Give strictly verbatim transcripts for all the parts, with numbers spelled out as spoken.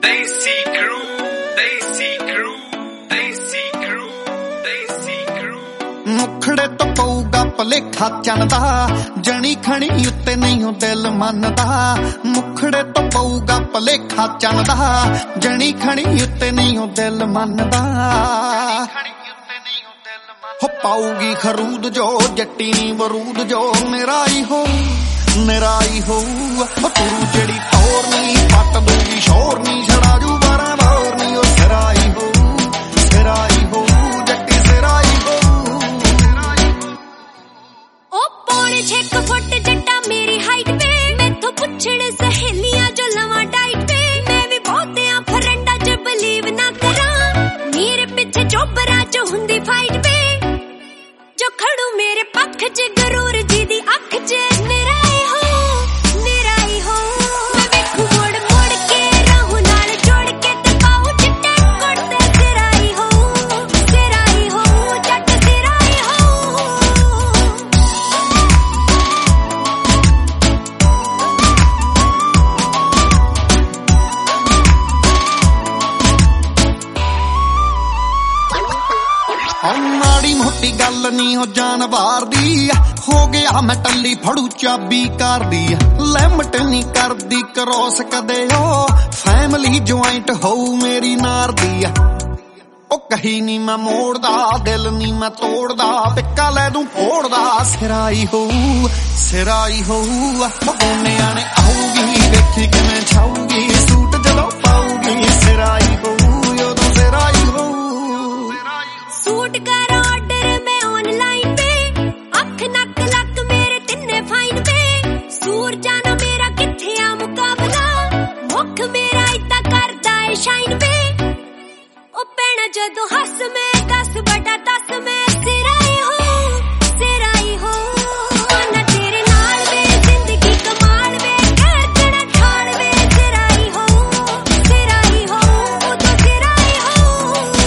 Desi Crew, Desi Crew, Desi Crew, Desi Crew। ਮੁਖੜੇ ਤੋਂ ਪਊਗਾ ਭਲੇਖਾ ਚੰਦਾ, ਜਣੀ ਖਣੀ ਉੱਤੇ ਨਹੀਂ ਉਹ ਦਿਲ ਮੰਨਦਾ। ਮੁਖੜੇ ਤੋਂ ਪਊਗਾ ਭਲੇਖਾ ਚੰਦਾ, ਜਣੀ ਖਣੀ ਉੱਤੇ ਨਹੀਂ ਉਹ ਦਿਲ ਮੰਨਦਾ। ਹੋ ਪਾਊਗੀ ਖਰੂਦ ਜੋ ਜੱਟੀ ਨੀ ਬਰੂਦ ਜੋ, ਮੇਰਾ ਹੀ ਹੋ ਮੇਰਾ ਹੀ ਹੋਊ। ਤੂੰ ਜਿਹੜੀ ਟੌਰ ਨੀ ਪੱਟ ਦੂਗੀ ਸ਼ੋਰ ਨੀ, ਛੜਾ ਜੂ ਬਾਰਾਂ ਬਾਰ ਨੀ। ਉਹ ਸਿਰਾ ਹੀ ਹੋਊ ਸਿਰਾ ਹੀ ਹੋਊ ਜੱਟੀ ਸਿਰਾ ਹੀ ਹੋਊ। ਉਹ ਪੌਣੇ ਛੇ ਕੁ ਫੁੱਟ ਜੱਟਾ ਮੇਰੀ ਹਾਈਟ ਵੇ, ਮੈਥੋਂ ਪੁੱਛਣ ਸਹੇਲੀਆਂ ਜੋ ਲਵਾਂ ਡਾਈਟ ਵੇ। ਮੈਂ ਵੀ ਬਹੁਤਿਆਂ ਫਰੈਂਡਾਂ ਚ ਬਲੀਵ ਨਾ ਕਰਾਂ, ਮੇਰੇ ਪਿੱਛੇ ਚੋਬਰਾਂ ਚ ਹੁੰਦੀ ਫਾਈਟ ਵੇ। ਜੋ ਖੜੂ ਮੇਰੇ ਪੱਖ ਚ ਗਰੂਰ ਜੀ ਦੀ ਅੱਖ ਚ, ਮੇਰਾ ਹੀ ਹੋ ਮੇਰਾ ਹੀ ਹੋ। ਮੈਂ ਵੇਖੂ ਮੁੜ ਮੁੜ ਕੇ ਰਹੂ ਨਾਲ ਜੋੜ ਕੇ, ਤੇ ਪਾਉ ਚਿੱਟੇ ਕੁੜਤੇ। ਸਿਰਾ ਹੀ ਹੋ ਸਿਰਾ ਹੀ ਹੋ ਜੱਟ ਸਿਰਾ ਹੀ ਹੋ। ਉਹ ਮਾੜੀ ਮੋਟੀ ਗੱਲ ਨੀ ਹੋ ਜਾਨ ਵਾਰਦੀ, ਹੋ ਗਿਆ ਮੈਂ ਟੱਲੀ ਫੜੂ ਚਾਬੀ ਕਰਦੀ। ਲਿਮਟ ਨੀ ਕਰਦੀ ਕਰੋਸ ਕਦੇ ਉਹ, ਫੈਮਿਲੀ ਜੁਆਇੰਟ ਹੋਊ ਮੇਰੀ ਨਾਰ ਦੀ। ਉਹ ਕਹੀ ਨੀ ਮੈਂ ਮੋੜਦਾ, ਦਿਲ ਨੀ ਮੈਂ ਤੋੜਦਾ, ਟਿੱਕਾ ਲੈ ਦੂੰ ਫੋੜਦਾ। ਸਿਰਾ ਹੀ ਹੋਊ ਸਿਰਾ ਹੀ ਹੋਊ। ਬੋਨਿਆਂ ਨੇ ਆਊਗੀ ਵੇਖੀ ਕਿਵੇਂ ਛਾਊਗੀ, ਸੂਟ ਜਦੋਂ ਪਾਊਗੀ। ਸਿਰਾ ਹੀ ਹੋਊ ਉਦੋਂ ਸਿਰਾ ਹੀ ਹੋਊ। ਸੂਟ ਕਰ ਆਰਡਰ ਮੈਂ ਆਨਲਾਈਨ ਵੇ, ਅੱਖ ਨੱਕ ਲੱਕ ਮੇਰੇ ਤਿੰਨੇ ਫਾਈਨ ਵੇ। ਸੂਰ ਜਾਣਾ ਮੇਰਾ ਕਿੱਥੇ ਆ ਮੁਕਾਬਲਾ, ਮੁੱਖ ਮੇਰਾ ਇਦਾਂ ਕਰਦਾ ਏ ਸ਼ਾਈਨ ਵੇ। ਉਹ ਪੈਣਾ ਜਦੋਂ ਹੱਸ ਮੈਂ ਦਸ ਬਟਾ ਦਸ, ਮੈਂ ਸਿਰਾ ਹੀ ਹੋ ਸਿਰਾ ਹੀ ਹੋ। ਨਾ ਤੇਰੇ ਨਾਲ ਵੇ ਜ਼ਿੰਦਗੀ ਕਮਾਲ ਵੇ, ਕਹਿਣਾ ਠਾਣ ਵੇ। ਸਿਰਾ ਹੀ ਹੋ ਸਿਰਾ ਹੀ ਹੋ ਉਦੋਂ ਸਿਰਾ ਹੀ ਹੋ।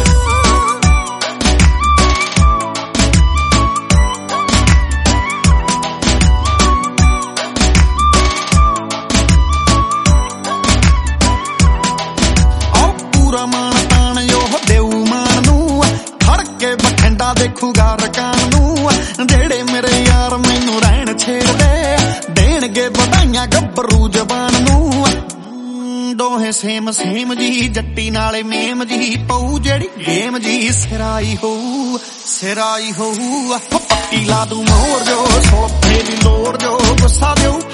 ਮਾਣ ਤਾਣ ਉਹ ਦੇਊ ਮਾਣ ਨੂੰ, ਖੜ ਕੇ ਬਠਿੰਡਾ ਦੇਖੂਗਾ ਰਕਾਨ ਨੂੰ। ਜਿਹੜੇ ਮੇਰੇ ਯਾਰ ਮੈਨੂੰ ਰਹਿਣ ਛੇੜਦੇ, ਦੇਣਗੇ ਵਧਾਈਆਂ ਗੱਭਰੂ ਜ਼ਬਾਨ ਨੂੰ। ਦੋਹੇ ਸੇਮ ਸੇਮ ਜੀ ਜੱਟੀ ਨਾਲੇ ਮੇਮ ਜੀ, ਪਊ ਜਿਹੜੀ ਗੇਮ ਜੀ। ਸਿਰਾ ਹੀ ਹੋਊ ਸਿਰਾ ਹੀ ਹੋਊ। ਪੱਕੀ ਲਾ ਦੂ ਮੋਰ ਜੋ, ਸੋਥੇ ਦੀ ਲੋੜ ਜੋ, ਗੁੱਸਾ ਦਿਓ